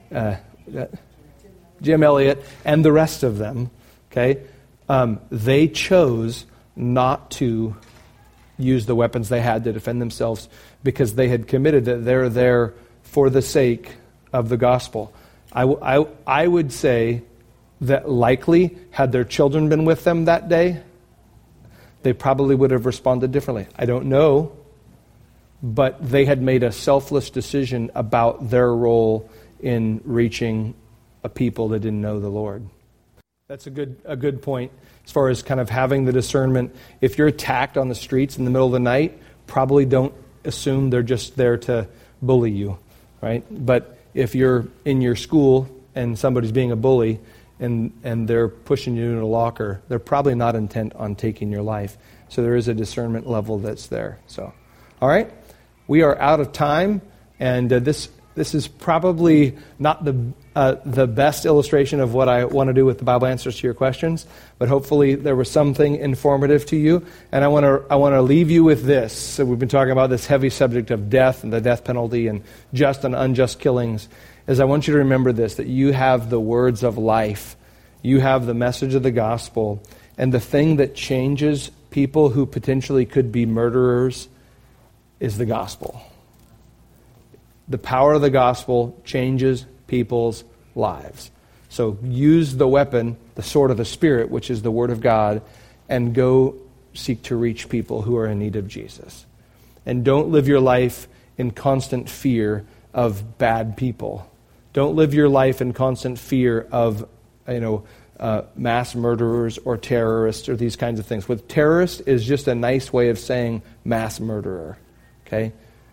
Jim Elliott and the rest of them, okay, they chose not to use the weapons they had to defend themselves because they had committed that they're there for the sake of the gospel. I would say that likely, had their children been with them that day, they probably would have responded differently. I don't know, but they had made a selfless decision about their role in reaching a people that didn't know the Lord. That's a good point as far as kind of having the discernment. If you're attacked on the streets in the middle of the night, probably don't assume they're just there to bully you, right? But if you're in your school and somebody's being a bully and they're pushing you in a locker, they're probably not intent on taking your life. So there is a discernment level that's there. So, all right, we are out of time, and this is probably not the best illustration of what I want to do with the Bible answers to your questions, but hopefully there was something informative to you. And I want to leave you with this. So we've been talking about this heavy subject of death and the death penalty and just and unjust killings. Is I want you to remember this, that you have the words of life. You have the message of the gospel. And the thing that changes people who potentially could be murderers is the gospel. The power of the gospel changes people's lives. So use the weapon, the sword of the Spirit, which is the Word of God, and go seek to reach people who are in need of Jesus. And don't live your life in constant fear of bad people. Don't live your life in constant fear of, mass murderers or terrorists or these kinds of things. With terrorist is just a nice way of saying mass murderer. Okay,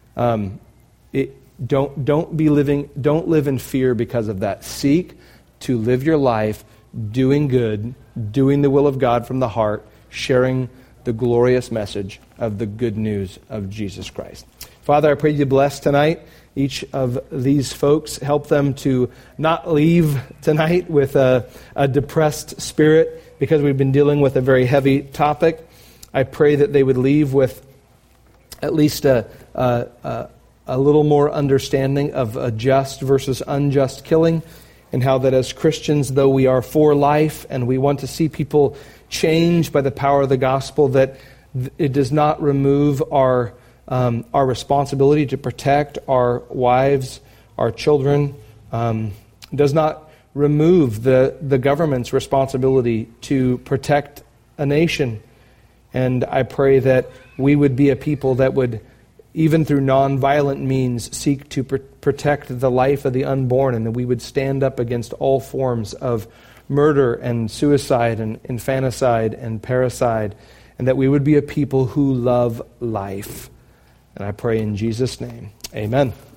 Don't live in fear because of that. Seek to live your life doing good, doing the will of God from the heart, sharing the glorious message of the good news of Jesus Christ. Father, I pray you bless tonight each of these folks. Help them to not leave tonight with a depressed spirit because we've been dealing with a very heavy topic. I pray that they would leave with at least a little more understanding of a just versus unjust killing, and how that as Christians, though we are for life and we want to see people changed by the power of the gospel, that it does not remove our responsibility to protect our wives, our children, does not remove the government's responsibility to protect a nation. And I pray that we would be a people that would, even through nonviolent means, seek to protect the life of the unborn, and that we would stand up against all forms of murder and suicide and infanticide and parricide, and that we would be a people who love life. And I pray in Jesus' name, amen.